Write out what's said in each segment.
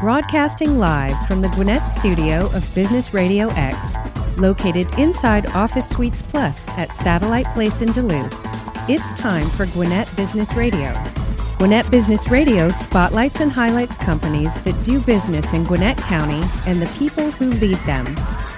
Broadcasting live from the Gwinnett studio of Business Radio X, located inside Office Suites Plus at Satellite Place in Duluth. It's time for Gwinnett Business Radio. Gwinnett Business Radio spotlights and highlights companies that do business in Gwinnett County and the people who lead them.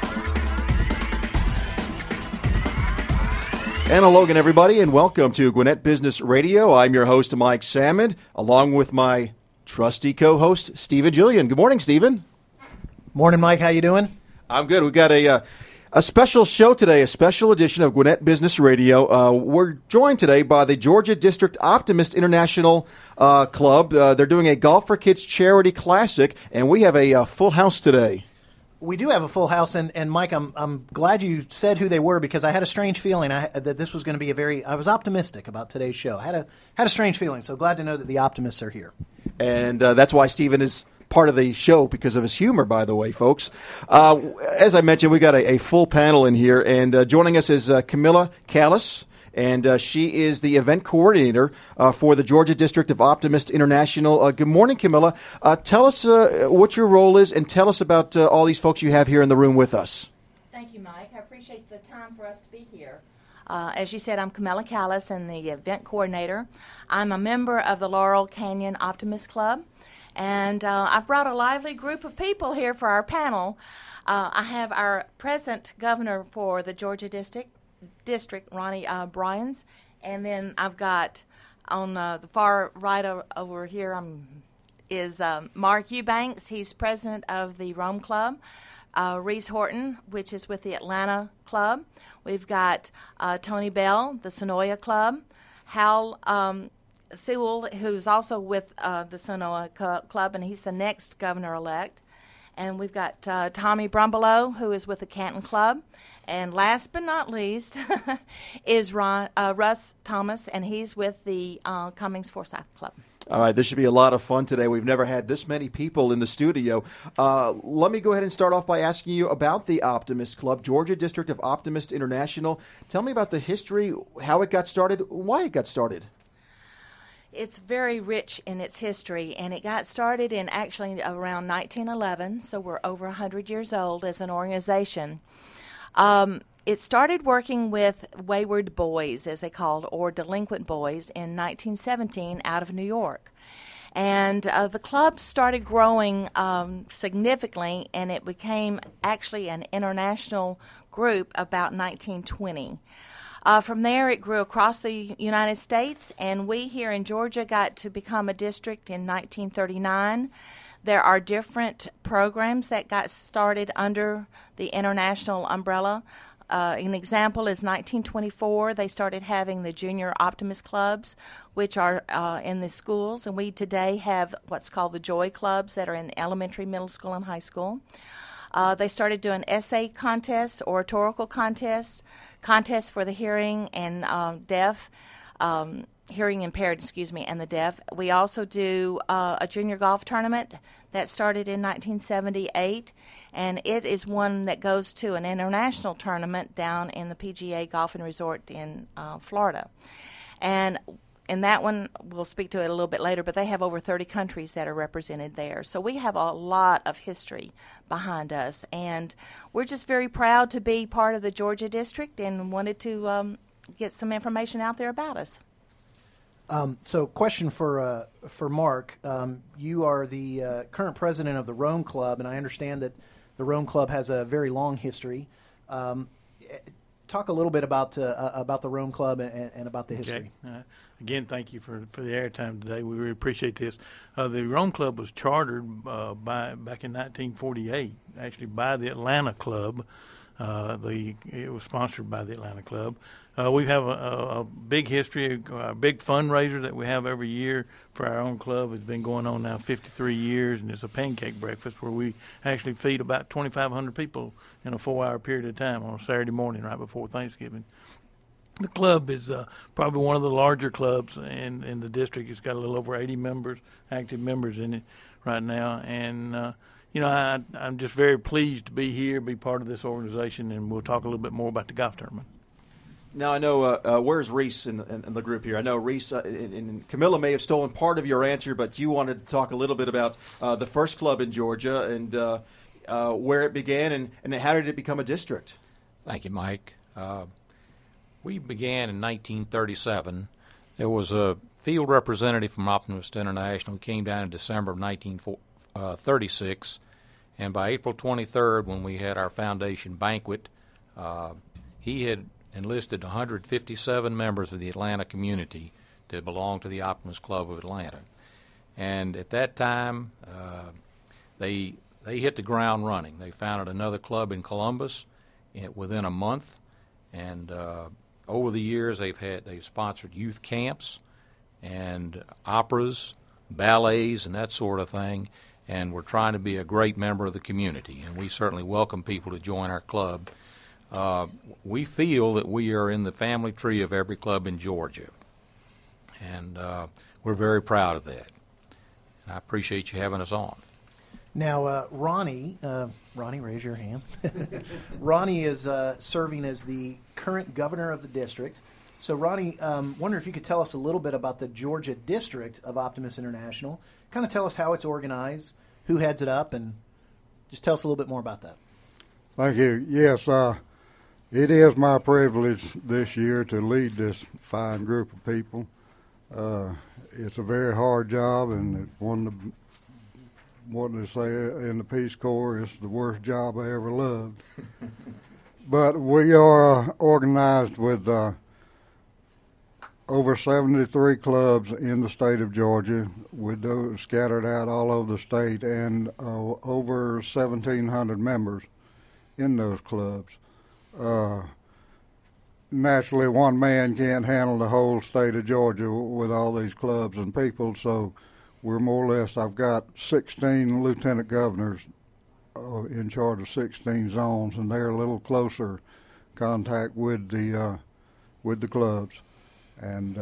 And hello again, everybody, and welcome to Gwinnett Business Radio. I'm your host, Mike Salmon, along with my trusty co-host, Stephen Julian. Good morning, Stephen. Morning, Mike. How you doing? I'm good. We've got a special show today, a special edition of Gwinnett Business Radio. We're joined today by the Georgia District Optimist International Club. They're doing a Golf for Kids Charity Classic, and we have a full house today. We do have a full house, and Mike, I'm glad you said who they were because I had a strange feeling that this was going to be I was optimistic about today's show. I had a strange feeling, so glad to know that the optimists are here. And that's why Stephen is part of the show, because of his humor, by the way, folks. As I mentioned, we got a full panel in here, and joining us is Camilla Callis, and she is the event coordinator for the Georgia District of Optimist International. Good morning, Camilla. Tell us what your role is, and tell us about all these folks you have here in the room with us. Thank you, Mike. I appreciate the time for us to be here. As you said, I'm Camilla Callis and the event coordinator. I'm a member of the Laurel Canyon Optimist Club, and I've brought a lively group of people here for our panel. I have our present governor for the Georgia District, Ronnie Bryans, and then I've got on the far right over here is Mark Eubanks. He's president of the Rome Club. Reese Horton, which is with the Atlanta Club. We've got Tony Bell, the Sonoya Club. Hal Sewell, who's also with the Sonoya Club, and he's the next governor-elect. And we've got Tommy Brumbelow, who is with the Canton Club. And last but not least is Russ Thomas, and he's with the Cummings Forsyth Club. All right, this should be a lot of fun today. We've never had this many people in the studio. Let me go ahead and start off by asking you about the Optimist Club, Georgia District of Optimist International. Tell me about the history, how it got started, why it got started. It's very rich in its history, and it got started in actually around 1911, so we're over 100 years old as an organization. It started working with wayward boys, as they called, or delinquent boys, in 1917 out of New York. And the club started growing significantly, and it became actually an international group about 1920. From there, it grew across the United States, and we here in Georgia got to become a district in 1939. There are different programs that got started under the international umbrella. An example is 1924. They started having the Junior Optimist Clubs, which are in the schools, and we today have what's called the Joy Clubs that are in elementary, middle school, and high school. They started doing essay contests, oratorical contests for the hearing and deaf, hearing impaired, and the deaf. We also do a junior golf tournament that started in 1978, and it is one that goes to an international tournament down in the PGA Golf and Resort in Florida. And in that one, we'll speak to it a little bit later, but they have over 30 countries that are represented there. So we have a lot of history behind us, and we're just very proud to be part of the Georgia District and wanted to get some information out there about us. So question for Mark. You are the current president of the Rome Club, and I understand that the Rome Club has a very long history. Talk a little bit about the Rome Club and about the history. Okay. Again, thank you for the airtime today. We really appreciate this. The Rome Club was chartered back in 1948, actually by the Atlanta Club. It was sponsored by the Atlanta Club. We have a big history, a big fundraiser that we have every year for our own club. It's been going on now 53 years, and it's a pancake breakfast where we actually feed about 2,500 people in a 4-hour period of time on a Saturday morning right before Thanksgiving. The club is probably one of the larger clubs in the district. It's got a little over 80 members, active members in it right now, and I'm just very pleased to be here, be part of this organization, and we'll talk a little bit more about the golf tournament. Now, I know, where's Reese in the group here? I know Reese and Camilla may have stolen part of your answer, but you wanted to talk a little bit about the first club in Georgia and where it began and how did it become a district? Thank you, Mike. We began in 1937. There was a field representative from Optimist International who came down in December of 1936, and by April 23rd, when we had our foundation banquet, he had enlisted 157 members of the Atlanta community to belong to the Optimist Club of Atlanta. And at that time, they hit the ground running. They founded another club in Columbus within a month, and over the years they've sponsored youth camps and operas, ballets, and that sort of thing, and we're trying to be a great member of the community, and we certainly welcome people to join our club. We feel that we are in the family tree of every club in Georgia, and we're very proud of that. And I appreciate you having us on. Now, Ronnie, raise your hand. Ronnie is serving as the current governor of the district. So, Ronnie, wonder if you could tell us a little bit about the Georgia district of Optimist International. Kind of tell us how it's organized, who heads it up, and just tell us a little bit more about that. Thank you. Yes, it is my privilege this year to lead this fine group of people. It's a very hard job, and it's what they say in the Peace Corps, it's the worst job I ever loved. But we are organized with over 73 clubs in the state of Georgia, with those scattered out all over the state, and over 1,700 members in those clubs. Naturally, one man can't handle the whole state of Georgia with all these clubs and people, so we're more or less, I've got 16 lieutenant governors in charge of 16 zones, and they're a little closer contact with the clubs. And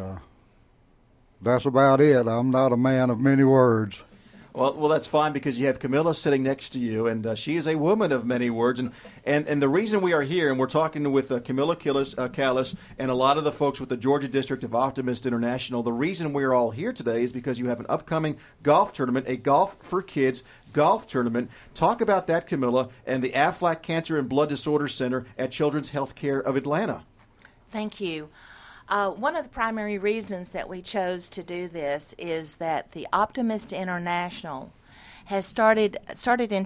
that's about it. I'm not a man of many words. Well, that's fine because you have Camilla sitting next to you, and she is a woman of many words. And the reason we are here, and we're talking with Camilla Callis and a lot of the folks with the Georgia District of Optimist International, the reason we are all here today is because you have an upcoming golf tournament, a Golf for Kids golf tournament. Talk about that, Camilla, and the Aflac Cancer and Blood Disorder Center at Children's Healthcare of Atlanta. Thank you. One of the primary reasons that we chose to do this is that the Optimist International has started in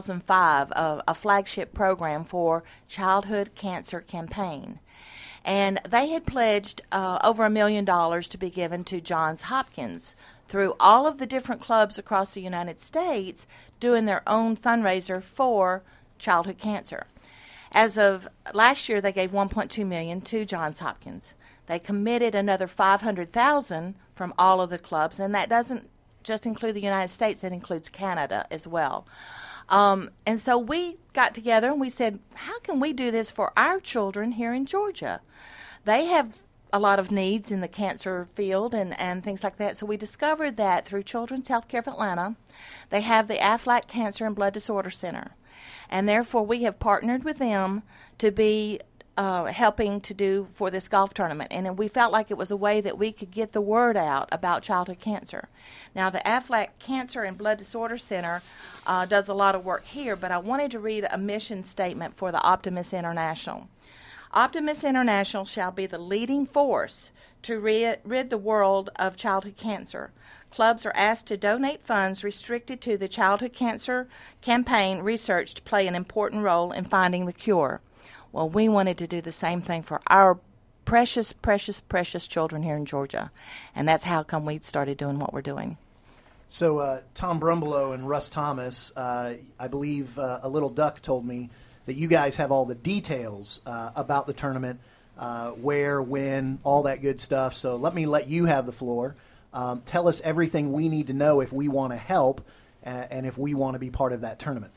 2005 a flagship program for childhood cancer campaign. And they had pledged over $1 million to be given to Johns Hopkins through all of the different clubs across the United States doing their own fundraiser for childhood cancer. As of last year, they gave $1.2 million to Johns Hopkins. They committed another $500,000 from all of the clubs, and that doesn't just include the United States, that includes Canada as well. And so we got together and we said, how can we do this for our children here in Georgia? They have a lot of needs in the cancer field and things like that. So we discovered that through Children's Healthcare of Atlanta, they have the Aflac Cancer and Blood Disorder Center. And therefore we have partnered with them to be helping to do for this golf tournament. And we felt like it was a way that we could get the word out about childhood cancer. Now, the Aflac Cancer and Blood Disorder Center does a lot of work here, but I wanted to read a mission statement for the Optimist International. Optimist International shall be the leading force to rid the world of childhood cancer. Clubs are asked to donate funds restricted to the childhood cancer campaign research to play an important role in finding the cure. Well, we wanted to do the same thing for our precious, precious, precious children here in Georgia. And that's how come we started doing what we're doing. So Tom Brumbelow and Russ Thomas, I believe a little duck told me that you guys have all the details about the tournament, where, when, all that good stuff. So let you have the floor. Tell us everything we need to know if we want to help and if we want to be part of that tournament.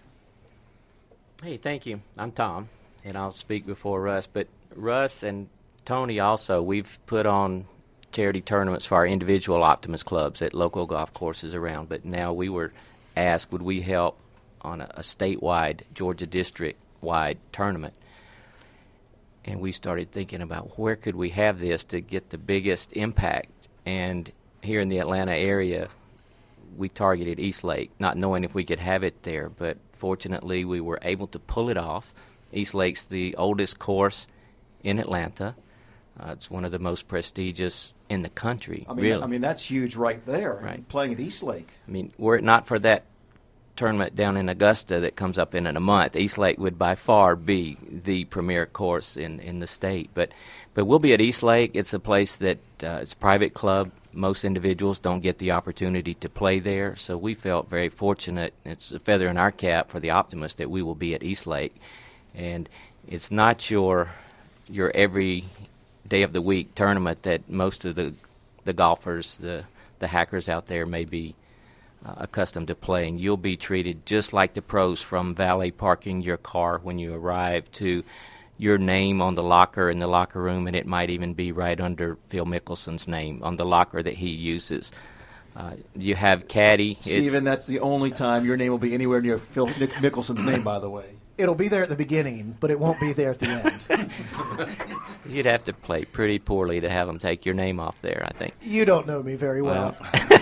Hey, thank you. I'm Tom, and I'll speak before Russ. But Russ and Tony also, we've put on charity tournaments for our individual Optimist clubs at local golf courses around. But now we were asked, would we help on a statewide, Georgia district-wide tournament? and we started thinking about where could we have this to get the biggest impact. And here in the Atlanta area, we targeted Eastlake, not knowing if we could have it there, but fortunately we were able to pull it off. Eastlake's the oldest course in Atlanta. It's one of the most prestigious in the country, really. I mean, that's huge right there, Right. playing at Eastlake. I mean, were it not for that tournament down in Augusta that comes up in a month, Eastlake would by far be the premier course in the state. But we'll be at Eastlake. It's a place that it's a private club. Most individuals don't get the opportunity to play there, so we felt very fortunate. It's a feather in our cap for the Optimist that we will be at Eastlake. And it's not your every day of the week tournament that most of the golfers, the hackers out there may be accustomed to playing. You'll be treated just like the pros, from valet parking your car when you arrive to your name on the locker in the locker room, and it might even be right under Phil Mickelson's name on the locker that he uses. You have caddy. Stephen, that's the only time your name will be anywhere near Phil Mickelson's name, by the way. It'll be there at the beginning, but it won't be there at the end. You'd have to play pretty poorly to have them take your name off there, I think. You don't know me very well.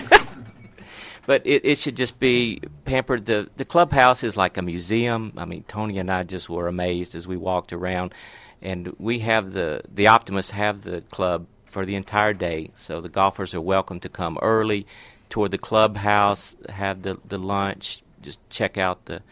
But it should just be pampered. The clubhouse is like a museum. I mean, Tony and I just were amazed as we walked around. And we have the Optimists have the club for the entire day. So the golfers are welcome to come early, tour the clubhouse, have the lunch, just check out the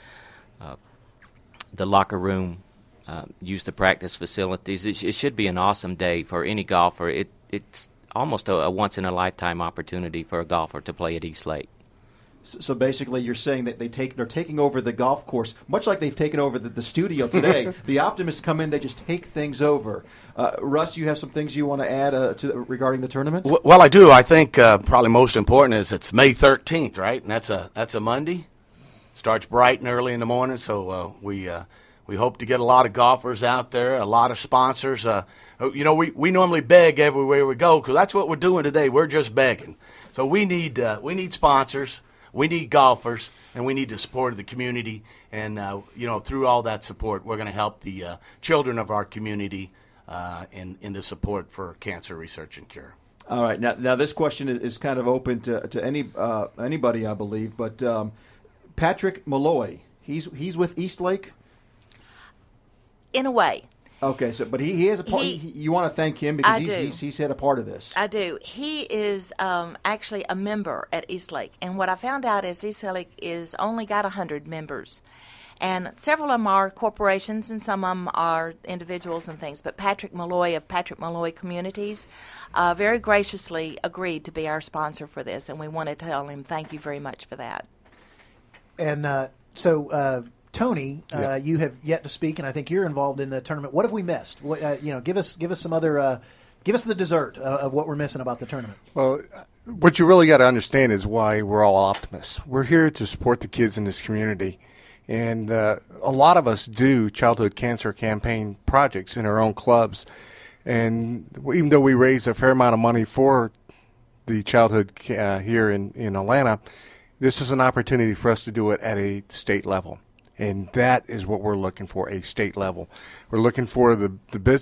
locker room, use the practice facilities. It should be an awesome day for any golfer. It's almost a once-in-a-lifetime opportunity for a golfer to play at Eastlake. So basically, you're saying that they're taking over the golf course, much like they've taken over the studio today. The Optimists come in, they just take things over. Russ, you have some things you want to add regarding the tournament? Well, I do. I think probably most important is it's May 13th, right? And that's a Monday. Starts bright and early in the morning, so we hope to get a lot of golfers out there, a lot of sponsors. We normally beg everywhere we go, because that's what we're doing today. We're just begging. So we need sponsors. We need golfers, and we need the support of the community. And, through all that support, we're going to help the children of our community in the support for cancer research and cure. All right. Now this question is kind of open to anybody, I believe. But Patrick Malloy, he's with Eastlake? In a way. Okay, but he has a part. You want to thank him because he's had a part of this. I do. He is actually a member at Eastlake, and what I found out is Eastlake is only got 100 members, and several of them are corporations, and some of them are individuals and things. But Patrick Malloy of Patrick Malloy Communities very graciously agreed to be our sponsor for this, and we want to tell him thank you very much for that. And Tony, you have yet to speak, and I think you're involved in the tournament. What have we missed? Give us some other, give us the dessert of what we're missing about the tournament. Well, what you really got to understand is why we're all optimists. We're here to support the kids in this community, and a lot of us do childhood cancer campaign projects in our own clubs. And even though we raise a fair amount of money for the childhood here in Atlanta, this is an opportunity for us to do it at a state level. And that is what we're looking for, a state level. We're looking for the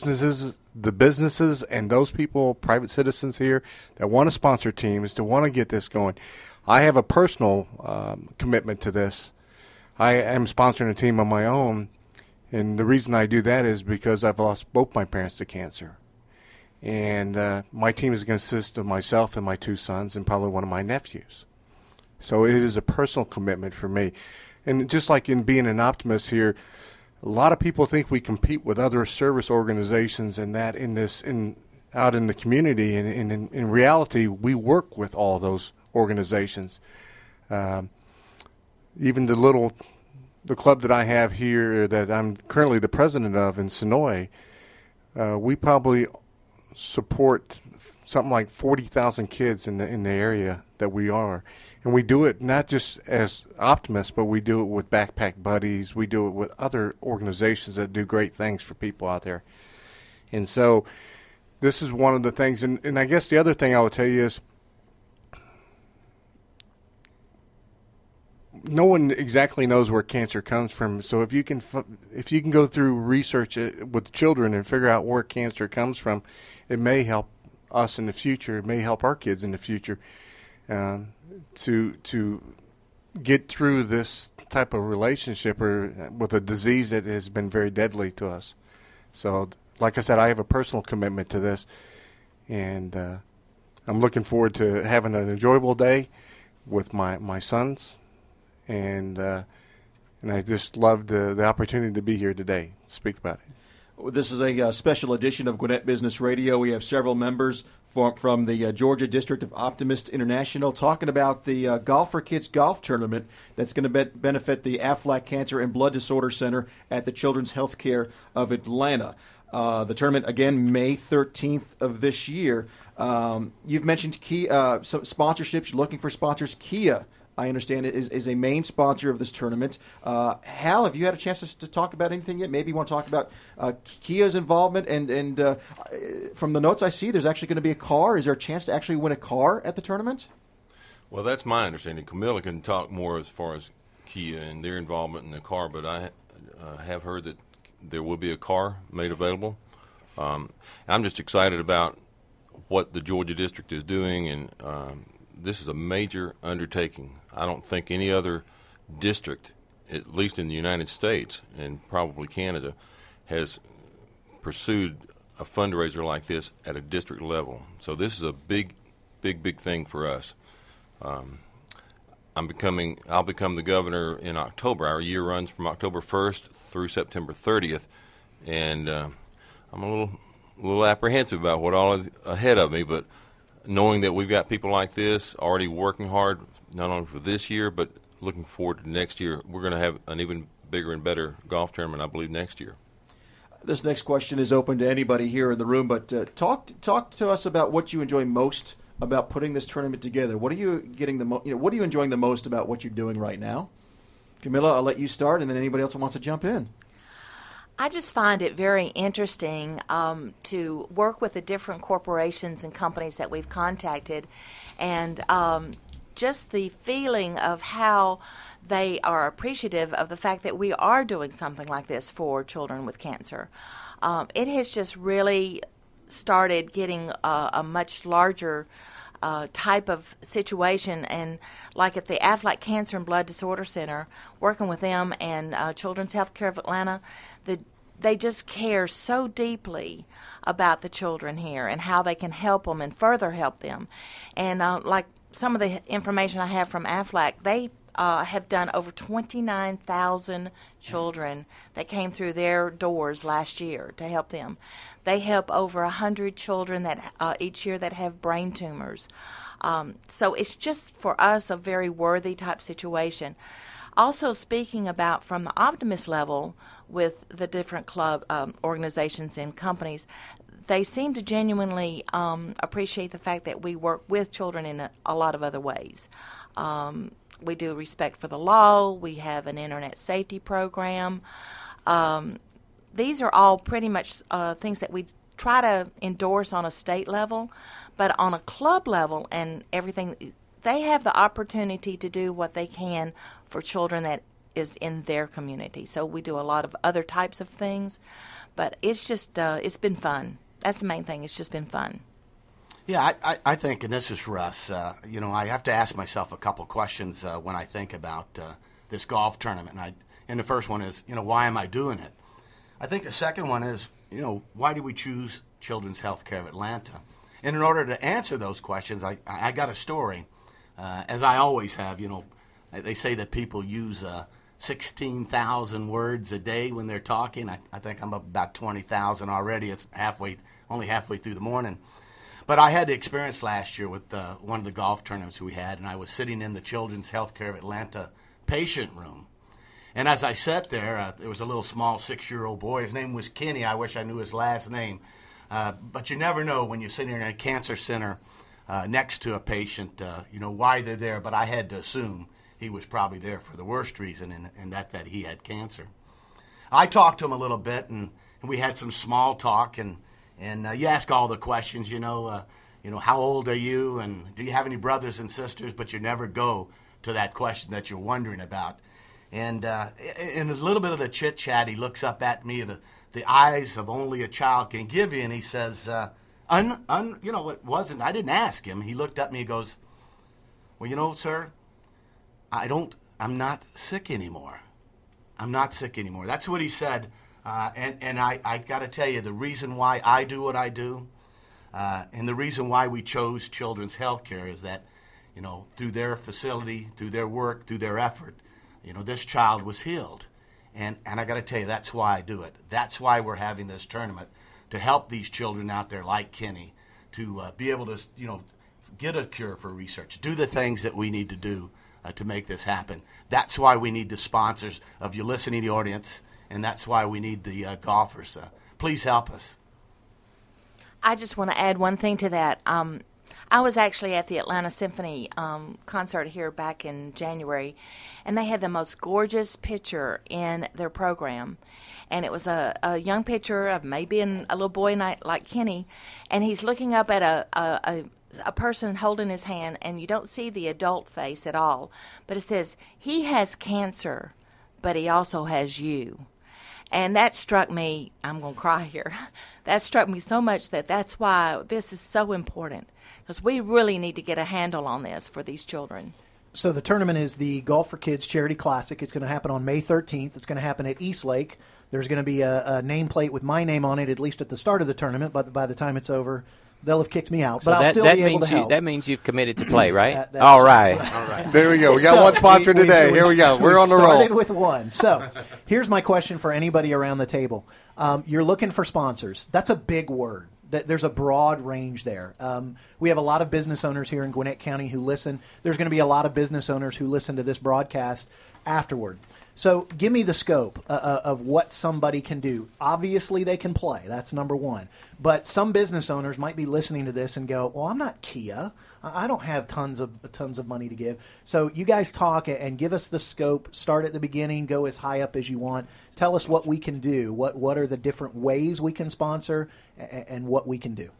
businesses and those people, private citizens here, that want to sponsor teams, to want to get this going. I have a personal commitment to this. I am sponsoring a team on my own, and the reason I do that is because I've lost both my parents to cancer. And my team is going to consist of myself and my two sons and probably one of my nephews. So it is a personal commitment for me. And just like in being an optimist here, a lot of people think we compete with other service organizations and that out in the community. And in reality, we work with all those organizations. Even the club that I have here that I'm currently the president of in Sonoy, we probably support something like 40,000 kids in the area that we are. And we do it not just as optimists, but we do it with Backpack Buddies. We do it with other organizations that do great things for people out there. And so this is one of the things. And I guess the other thing I would tell you is no one exactly knows where cancer comes from. So if you can go through research with children and figure out where cancer comes from, it may help us in the future. It may help our kids in the future to get through this type of relationship or with a disease that has been very deadly to us. So, like I said, I have a personal commitment to this, and I'm looking forward to having an enjoyable day with my sons, and I just loved the opportunity to be here today to speak about it. This is a special edition of Gwinnett Business Radio. We have several members from the Georgia District of Optimist International talking about the Golf for Kids golf tournament that's going to benefit the Aflac Cancer and Blood Disorder Center at the Children's Healthcare of Atlanta. The tournament, again, May 13th of this year. You've mentioned some sponsorships. You're looking for sponsors. Kia, I understand, is a main sponsor of this tournament. Hal, have you had a chance to talk about anything yet? Maybe you want to talk about Kia's involvement. And from the notes I see, there's actually going to be a car. Is there a chance to actually win a car at the tournament? Well, that's my understanding. Camilla can talk more as far as Kia and their involvement in the car, but I have heard that there will be a car made available. I'm just excited about what the Georgia District is doing, and this is a major undertaking. I don't think any other district, at least in the United States and probably Canada, has pursued a fundraiser like this at a district level. So this is a big thing for us. I'll become the governor in October. Our year runs from October 1st through September 30th, and I'm a little apprehensive about what all is ahead of me, but knowing that we've got people like this already working hard, not only for this year, but looking forward to next year, we're going to have an even bigger and better golf tournament, I believe, next year. This next question is open to anybody here in the room, but talk to us about what you enjoy most about putting this tournament together. What are you getting what are you enjoying the most about what you're doing right now? Camilla, I'll let you start, and then anybody else who wants to jump in. I just find it very interesting to work with the different corporations and companies that we've contacted, and just the feeling of how they are appreciative of the fact that we are doing something like this for children with cancer. It has just really started getting a much larger type of situation, and like at the Aflac Cancer and Blood Disorder Center, working with them and Children's Healthcare of Atlanta, they just care so deeply about the children here and how they can help them and further help them. And like some of the information I have from Aflac, they have done over 29,000 children that came through their doors last year to help them. They help over 100 children that each year that have brain tumors. So it's just for us a very worthy type situation. Also speaking about from the Optimist level with the different club organizations and companies, they seem to genuinely appreciate the fact that we work with children in a lot of other ways. We do respect for the law. We have an internet safety program. These are all pretty much things that we try to endorse on a state level, but on a club level and everything, they have the opportunity to do what they can for children that is in their community. So we do a lot of other types of things, but it's just it's been fun. That's the main thing. It's just been fun. Yeah, I think, and this is Russ, I have to ask myself a couple questions when I think about this golf tournament. And the first one is, why am I doing it? I think the second one is, why do we choose Children's Healthcare of Atlanta? And in order to answer those questions, I got a story, as I always have. They say that people use 16,000 words a day when they're talking. I think I'm up about 20,000 already. It's only halfway through the morning. But I had the experience last year with one of the golf tournaments we had, and I was sitting in the Children's Healthcare of Atlanta patient room. And as I sat there, there was a little small 6-year-old boy. His name was Kenny. I wish I knew his last name. But you never know when you're sitting in a cancer center next to a patient, why they're there. But I had to assume he was probably there for the worst reason, and that he had cancer. I talked to him a little bit, and we had some small talk, and you ask all the questions, how old are you, and do you have any brothers and sisters, but you never go to that question that you're wondering about. And in a little bit of the chit-chat, he looks up at me, the eyes of only a child can give you, and he says, it wasn't, I didn't ask him. He looked at me and goes, well, sir, I'm not sick anymore. I'm not sick anymore. That's what he said. And I got to tell you, the reason why I do what I do, and the reason why we chose Children's Healthcare is that, through their facility, through their work, through their effort, this child was healed. And I got to tell you, that's why I do it. That's why we're having this tournament, to help these children out there like Kenny to be able to, get a cure for research, do the things that we need to do to make this happen. That's why we need the sponsors of your listening audience, and that's why we need the golfers. Please help us. I just want to add one thing to that. I was actually at the Atlanta Symphony concert here back in January, and they had the most gorgeous picture in their program. And it was a young picture of maybe a little boy like Kenny, and he's looking up at a person holding his hand, and you don't see the adult face at all. But it says, he has cancer, but he also has you. And that struck me, I'm going to cry here, that struck me so much that's why this is so important, because we really need to get a handle on this for these children. So the tournament is the Golf for Kids Charity Classic. It's going to happen on May 13th. It's going to happen at East Lake. There's going to be a nameplate with my name on it, at least at the start of the tournament, but by the time it's over, they'll have kicked me out. So but I'll still be able to help. That means you've committed to play, right? All right. There we go. We got one sponsor today. Here we go. We're on the roll. Started with one. So here's my question for anybody around the table. You're looking for sponsors. That's a big word. There's a broad range there. We have a lot of business owners here in Gwinnett County who listen. There's going to be a lot of business owners who listen to this broadcast afterward. So give me the scope of what somebody can do. Obviously, they can play. That's number one. But some business owners might be listening to this and go, well, I'm not Kia. I don't have tons of money to give. So you guys talk and give us the scope. Start at the beginning. Go as high up as you want. Tell us what we can do. What are the different ways we can sponsor and what we can do.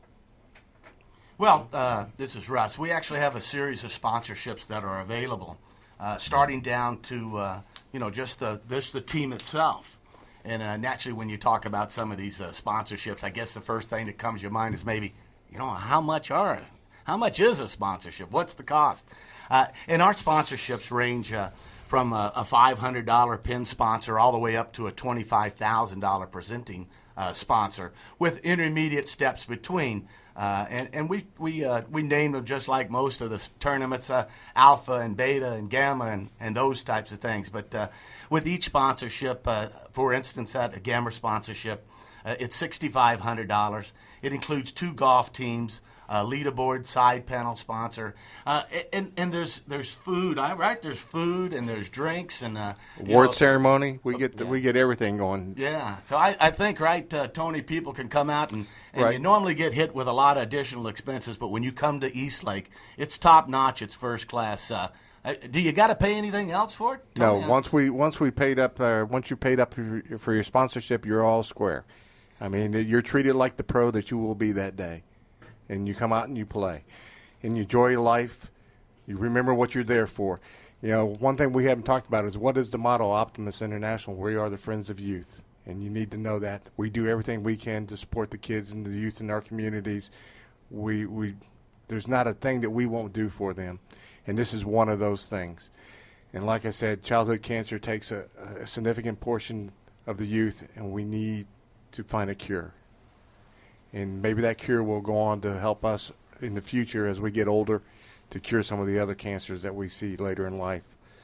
Well, this is Russ. We actually have a series of sponsorships that are available, starting down to just the team itself. And naturally, when you talk about some of these sponsorships, I guess the first thing that comes to your mind is maybe, how much is a sponsorship? What's the cost? And our sponsorships range from a $500 pin sponsor all the way up to a $25,000 presenting sponsor, with intermediate steps between. And we name them just like most of the tournaments, Alpha and Beta and Gamma and those types of things. But with each sponsorship, for instance, at a Gamma sponsorship, it's $6,500. It includes 2 golf teams, leaderboard, side panel sponsor, and there's food. Right? There's food and there's drinks and award ceremony. We get everything going. Yeah. So I think Tony, people can come out and right. You normally get hit with a lot of additional expenses, but when you come to East Lake, it's top notch. It's first class. Do you got to pay anything else for it, Tony? No. Once you paid up for your sponsorship, you're all square. I mean, you're treated like the pro that you will be that day. And you come out and you play. And you enjoy your life. You remember what you're there for. One thing we haven't talked about is what is the motto of Optimus International? We are the friends of youth. And you need to know that. We do everything we can to support the kids and the youth in our communities. There's not a thing that we won't do for them. And this is one of those things. And like I said, childhood cancer takes a significant portion of the youth, and we need to find a cure. And maybe that cure will go on to help us in the future as we get older to cure some of the other cancers that we see later in life.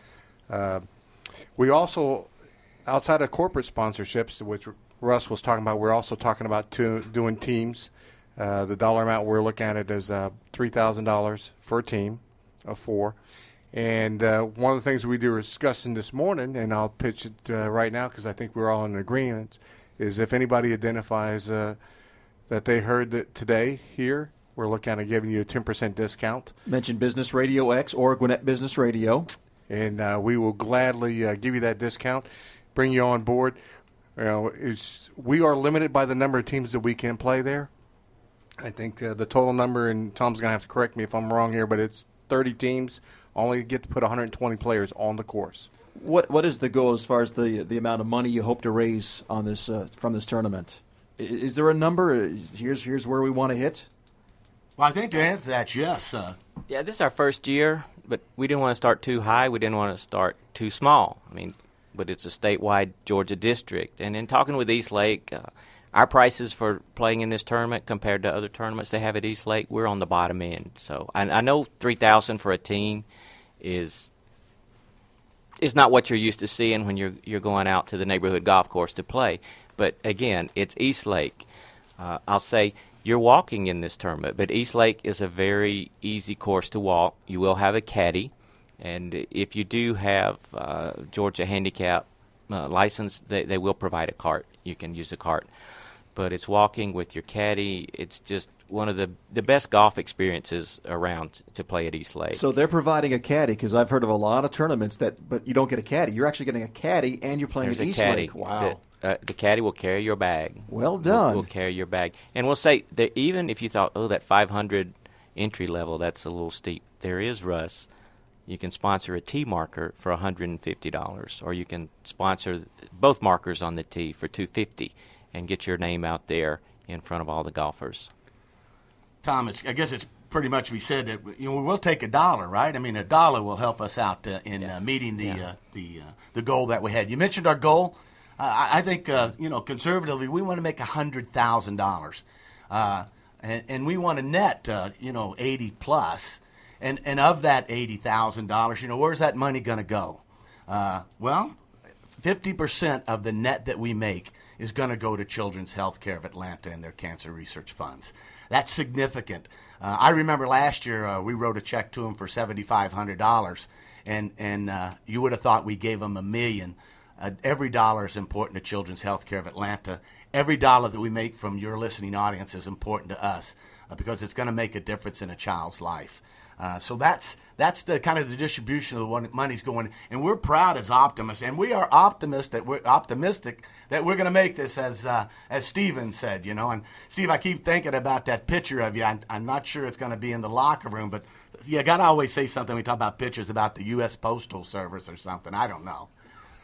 We also, outside of corporate sponsorships, which Russ was talking about, we're also talking about doing teams. The dollar amount we're looking at it is $3,000 for a team of 4. And one of the things we were discussing this morning, and I'll pitch it right now because I think we're all in agreement, is if anybody identifies that they heard that today here, we're looking at giving you a 10% discount. Mention Business Radio X or Gwinnett Business Radio. And we will gladly give you that discount, bring you on board. We are limited by the number of teams that we can play there. I think the total number, and Tom's going to have to correct me if I'm wrong here, but it's 30 teams only get to put 120 players on the course. What is the goal as far as the amount of money you hope to raise on this from this tournament? Is there a number? Here's where we want to hit. Well, I think to answer that, yes. Yeah, this is our first year, but we didn't want to start too high. We didn't want to start too small. I mean, but it's a statewide Georgia district. And in talking with East Lake, our prices for playing in this tournament compared to other tournaments they have at East Lake, we're on the bottom end. So I know $3,000 for a team is not what you're used to seeing when you're going out to the neighborhood golf course to play. But again, it's East Lake. I'll say you're walking in this tournament, but East Lake is a very easy course to walk. You will have a caddy, and if you do have Georgia handicap license, they will provide a cart. You can use a cart. But it's walking with your caddy. It's just one of the best golf experiences around to play at East Lake. So they're providing a caddy, because I've heard of a lot of tournaments but you don't get a caddy. You're actually getting a caddy, and you're playing at East Lake. Wow. The caddy will carry your bag. Well done. Will carry your bag. And we'll say that even if you thought, that 500 entry level, that's a little steep, there is, Russ. You can sponsor a tee marker for $150, or you can sponsor both markers on the tee for $250 and get your name out there in front of all the golfers. Tom, I guess it's pretty much we said that we will take $1, right? I mean, $1 will help us out in meeting the goal that we had. You mentioned our goal. I think conservatively we want to make $100,000, and we want to net 80 plus, and of that $80,000, where's that money going to go? 50% of the net that we make is going to go to Children's Healthcare of Atlanta and their cancer research funds. That's significant. I remember last year we wrote a check to them for $7,500, and you would have thought we gave them $1 million. Every dollar is important to Children's Healthcare of Atlanta. Every dollar that we make from your listening audience is important to us because it's going to make a difference in a child's life. So that's the kind of the distribution of the money's going, and we're proud as optimists, and we are optimistic that we're going to make this, as Steven said, And Steve, I keep thinking about that picture of you. I'm not sure it's going to be in the locker room, but you got to always say something when we talk about pictures about the U.S. Postal Service or something. I don't know.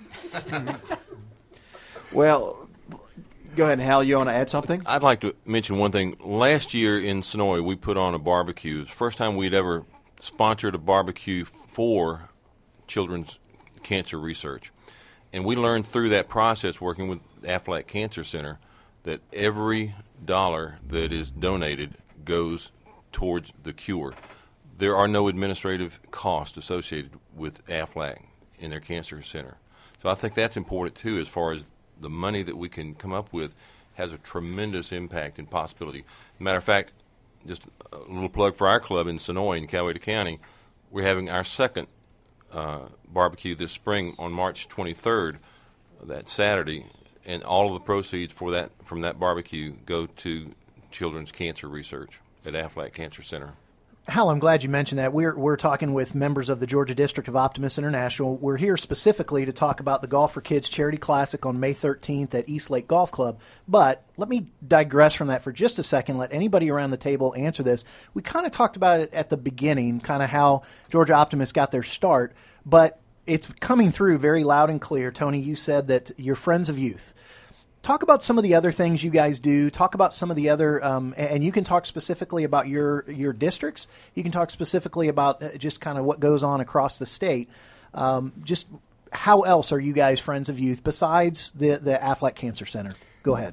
Well, go ahead, Hal. You want to add something? I'd like to mention one thing. Last year in Sonoy, we put on a barbecue. It's the first time we'd ever sponsored a barbecue for children's cancer research. And we learned through that process, working with Aflac Cancer Center, that every dollar that is donated goes towards the cure. There are no administrative costs associated with Aflac in their cancer center. So I think that's important, too, as far as the money that we can come up with has a tremendous impact and possibility. Matter of fact, just a little plug for our club in Sonoy in Coweta County, we're having our second barbecue this spring on March 23rd, that Saturday, and all of the proceeds from that barbecue go to children's cancer research at Aflac Cancer Center. Hal, I'm glad you mentioned that. We're talking with members of the Georgia District of Optimists International. We're here specifically to talk about the Golf for Kids Charity Classic on May 13th at East Lake Golf Club. But let me digress from that for just a second. Let anybody around the table answer this. We kind of talked about it at the beginning, kind of how Georgia Optimists got their start. But it's coming through very loud and clear. Tony, you said that you're friends of youth. Talk about some of the other things you guys do. Talk about some of the other, and you can talk specifically about your districts. You can talk specifically about just kind of what goes on across the state. Just how else are you guys friends of youth besides the Aflac Cancer Center? Go ahead.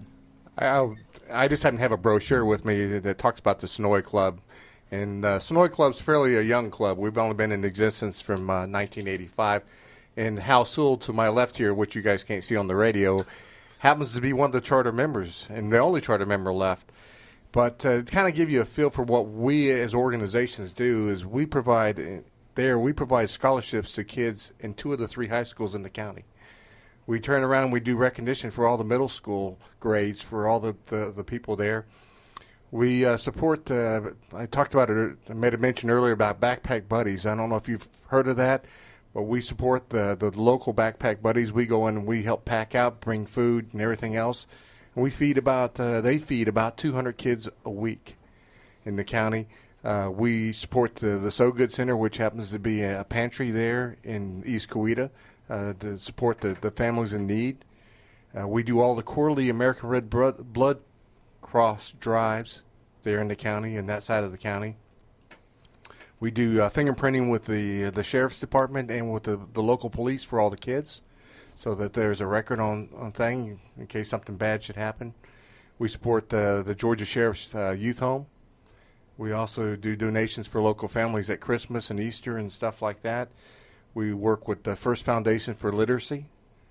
I just happen to have a brochure with me that talks about the Sonoy Club. And Sonoy Club's fairly a young club. We've only been in existence from 1985. And Hal Sewell to my left here, which you guys can't see on the radio, happens to be one of the charter members and the only charter member left. But to kind of give you a feel for what we as organizations do is we provide scholarships to kids in 2 of the 3 high schools in the county. We turn around and we do recognition for all the middle school grades for all the people there. We support, I talked about it, I made a mention earlier about Backpack Buddies. I don't know if you've heard of that. But we support the local Backpack Buddies. We go in and we help pack out, bring food and everything else. And we feed they feed about 200 kids a week in the county. We support the So Good Center, which happens to be a pantry there in East Coweta, to support the families in need. We do all the quarterly American Red Blood Cross drives there in the county, in that side of the county. We do fingerprinting with the Sheriff's Department and with the local police for all the kids, so that there's a record on thing in case something bad should happen. We support the Georgia Sheriff's Youth Home. We also do donations for local families at Christmas and Easter and stuff like that. We work with the First Foundation for Literacy.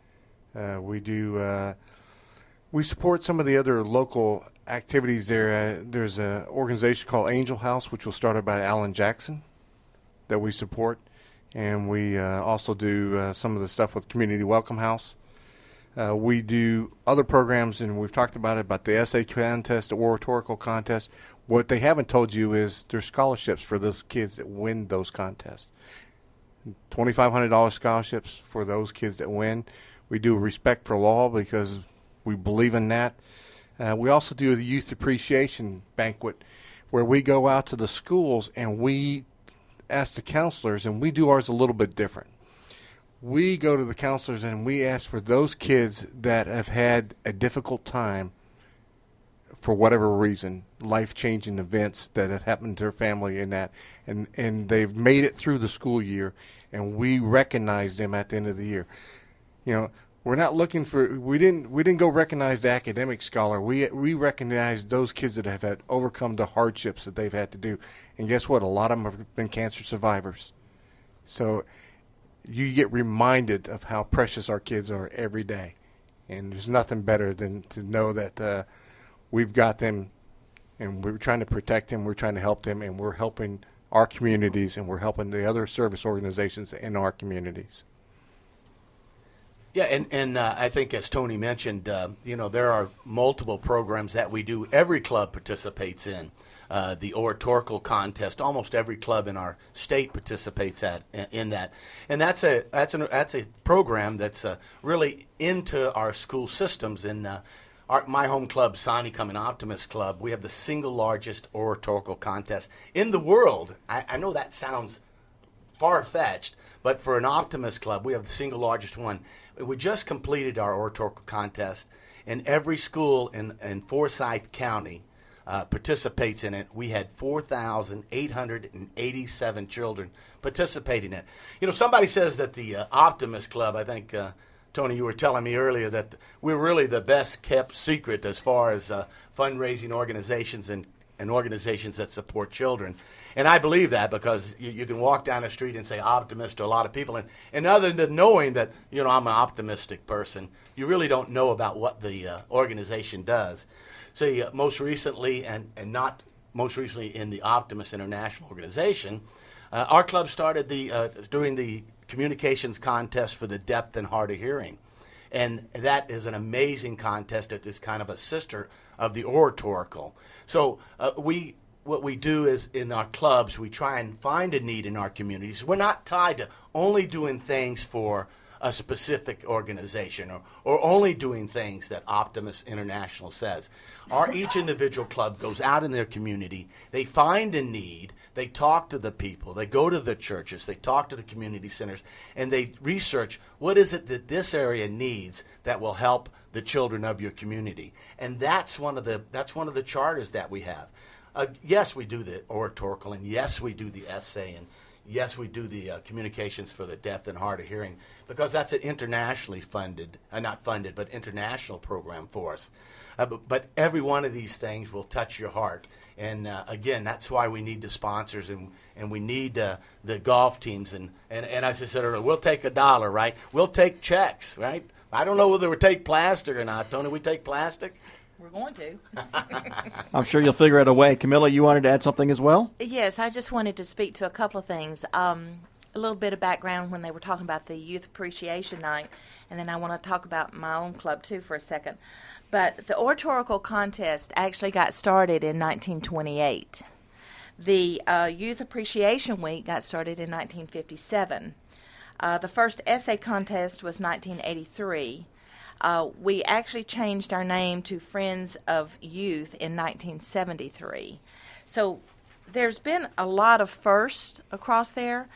We support some of the other local activities there. There's an organization called Angel House, which was started by Alan Jackson, that we support. And we also do some of the stuff with Community Welcome House. We do other programs, and we've talked about the essay contest, the oratorical contest. What they haven't told you is there's scholarships for those kids that win those contests. $2,500 scholarships for those kids that win. We do Respect for Law because we believe in that. We also do the Youth Appreciation Banquet, where we go out to the schools and we ask the counselors, and we do ours a little bit different. We go to the counselors and we ask for those kids that have had a difficult time for whatever reason, life-changing events that have happened to their family and that, and they've made it through the school year, and we recognize them at the end of the year. You know, we're not looking for, we didn't go recognize the academic scholar. We recognize those kids that have had overcome the hardships that they've had to do. And guess what? A lot of them have been cancer survivors. So you get reminded of how precious our kids are every day. And there's nothing better than to know that we've got them, and we're trying to protect them, we're trying to help them, and we're helping our communities, and we're helping the other service organizations in our communities. Yeah, and I think as Tony mentioned, there are multiple programs that we do. Every club participates in the oratorical contest. Almost every club in our state participates in that, and that's a program that's really into our school systems. In my home club, Sani Coming Optimist Club, we have the single largest oratorical contest in the world. I know that sounds far-fetched, but for an Optimist club, we have the single largest one. We just completed our oratorical contest, and every school in Forsyth County participates in it. We had 4,887 children participating in it. You know, somebody says that the Optimist Club, I think, Tony, you were telling me earlier that we're really the best kept secret as far as fundraising organizations and organizations that support children. And I believe that because you can walk down the street and say optimist to a lot of people. And other than knowing that, I'm an optimistic person, you really don't know about what the organization does. So most recently, and not most recently in the Optimist International Organization, our club started doing the communications contest for the deaf and hard of hearing. And that is an amazing contest that is kind of a sister of the oratorical. So what we do is in our clubs, we try and find a need in our communities. We're not tied to only doing things for a specific organization or only doing things that Optimist International says. Each individual club goes out in their community, they find a need, they talk to the people, they go to the churches, they talk to the community centers, and they research what is it that this area needs that will help the children of your community. And that's one of the charters that we have. Yes, we do the oratorical, and yes, we do the essay, and yes, we do the communications for the deaf and hard of hearing, because that's an internationally funded, not funded, but international program for us. But every one of these things will touch your heart. And again, that's why we need the sponsors, and we need the golf teams. And as I said earlier, we'll take $1, right? We'll take checks, right? I don't know whether we take plastic or not. Tony, we take plastic? We're going to. I'm sure you'll figure out a way. Camilla, you wanted to add something as well? Yes, I just wanted to speak to a couple of things. A little bit of background when they were talking about the Youth Appreciation Night, and then I want to talk about my own club, too, for a second. But the oratorical contest actually got started in 1928. The Youth Appreciation Week got started in 1957. The first essay contest was 1983. We actually changed our name to Friends of Youth in 1973. So there's been a lot of firsts across there.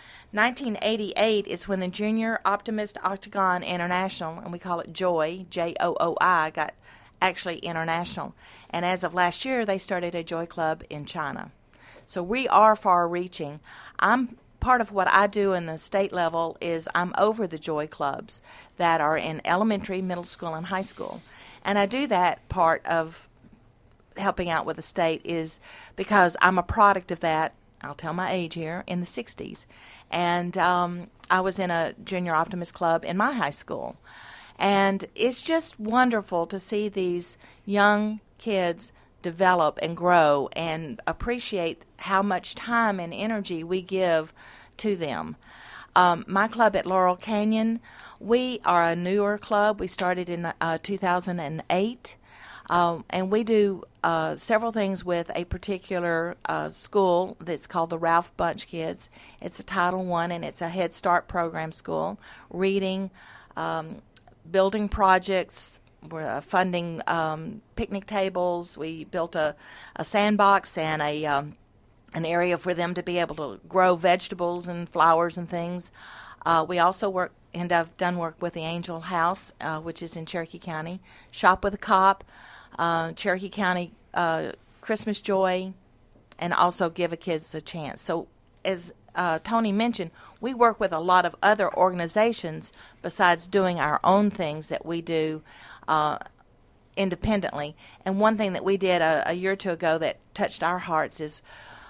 1988 is when the Junior Optimist Octagon International, and we call it JOI, Jooi, got actually international. And as of last year, they started a JOI Club in China. So we are far-reaching. Part of what I do in the state level is I'm over the JOI clubs that are in elementary, middle school, and high school. And I do that part of helping out with the state is because I'm a product of that, I'll tell my age here, in the 60s. And I was in a Junior Optimist Club in my high school. And it's just wonderful to see these young kids develop and grow and appreciate how much time and energy we give to them. My club at Laurel Canyon, we are a newer club. We started in 2008, and we do several things with a particular school that's called the Ralph Bunche Kids. It's a Title I, and it's a Head Start program school, reading, building projects. We're funding picnic tables. We built a sandbox and an area for them to be able to grow vegetables and flowers and things. We also work and I've done work with the Angel House, which is in Cherokee County, Shop with a Cop, Cherokee County Christmas Joy, and also Give a Kids a Chance. So as Tony mentioned, we work with a lot of other organizations besides doing our own things that we do independently. And one thing that we did a year or two ago that touched our hearts is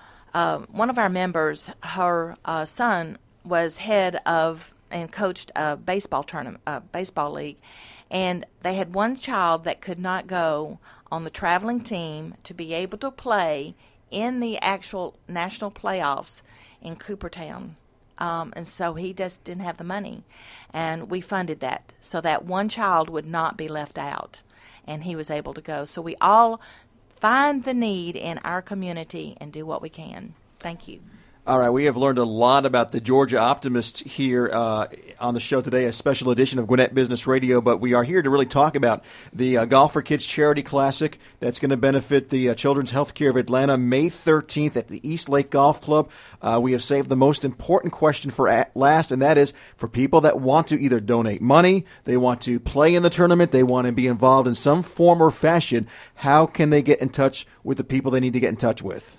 one of our members, her son was head of and coached a baseball tournament, baseball league, and they had one child that could not go on the traveling team to be able to play in the actual national playoffs in Coopertown. And so he just didn't have the money. And we funded that so that one child would not be left out. And he was able to go. So we all find the need in our community and do what we can. Thank you. All right, we have learned a lot about the Georgia Optimist here on the show today, a special edition of Gwinnett Business Radio, but we are here to really talk about the Golf for Kids Charity Classic that's going to benefit the Children's Healthcare of Atlanta May 13th at the East Lake Golf Club. We have saved the most important question for last, and that is for people that want to either donate money, they want to play in the tournament, they want to be involved in some form or fashion, how can they get in touch with the people they need to get in touch with?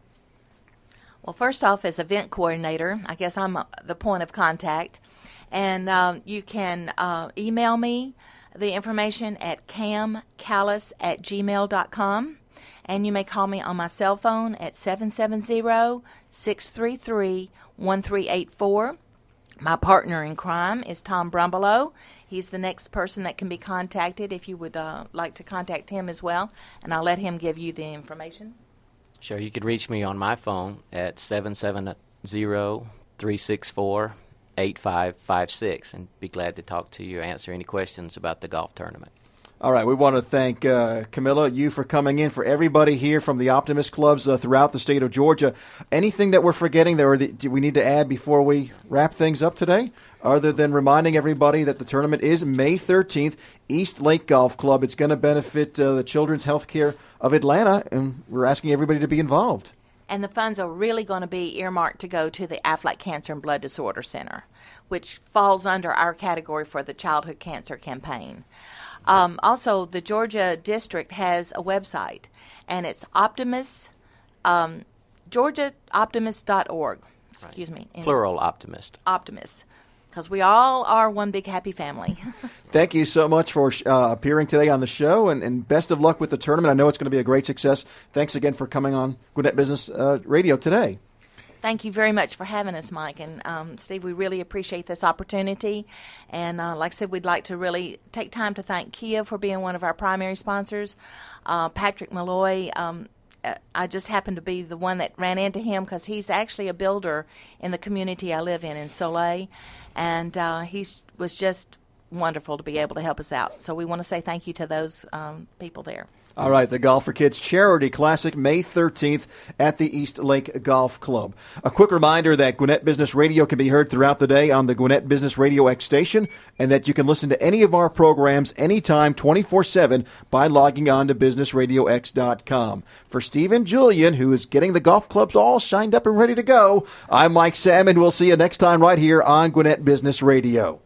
Well, first off, as event coordinator, I guess I'm the point of contact. And you can email me the information at camcallis@gmail.com. And you may call me on my cell phone at 770-633-1384. My partner in crime is Tom Brumbelow. He's the next person that can be contacted if you would like to contact him as well. And I'll let him give you the information. Sure, you could reach me on my phone at 770-364-8556 and be glad to talk to you or answer any questions about the golf tournament. All right, we want to thank Camilla, you for coming in, for everybody here from the Optimist Clubs throughout the state of Georgia. Anything that we're forgetting there, or do we need to add before we wrap things up today? Other than reminding everybody that the tournament is May 13th, East Lake Golf Club. It's going to benefit the Children's Healthcare of Atlanta, and we're asking everybody to be involved. And the funds are really going to be earmarked to go to the Aflac Cancer and Blood Disorder Center, which falls under our category for the Childhood Cancer Campaign. Also, the Georgia District has a website, and it's GeorgiaOptimist.org. Excuse me. Plural Optimist. Optimist. Because we all are one big happy family. Thank you so much for appearing today on the show, and best of luck with the tournament. I know it's going to be a great success. Thanks again for coming on Gwinnett Business Radio today. Thank you very much for having us, Mike. And Steve, we really appreciate this opportunity. And like I said, we'd like to really take time to thank Kia for being one of our primary sponsors. Patrick Malloy, I just happened to be the one that ran into him because he's actually a builder in the community I live in Soleil. And he was just wonderful to be able to help us out. So we want to say thank you to those people there. All right, the Golf for Kids Charity Classic, May 13th at the East Lake Golf Club. A quick reminder that Gwinnett Business Radio can be heard throughout the day on the Gwinnett Business Radio X station, and that you can listen to any of our programs anytime, 24/7, by logging on to BusinessRadioX.com. For Steve and Julian, who is getting the golf clubs all shined up and ready to go, I'm Mike Salmon. We'll see you next time right here on Gwinnett Business Radio.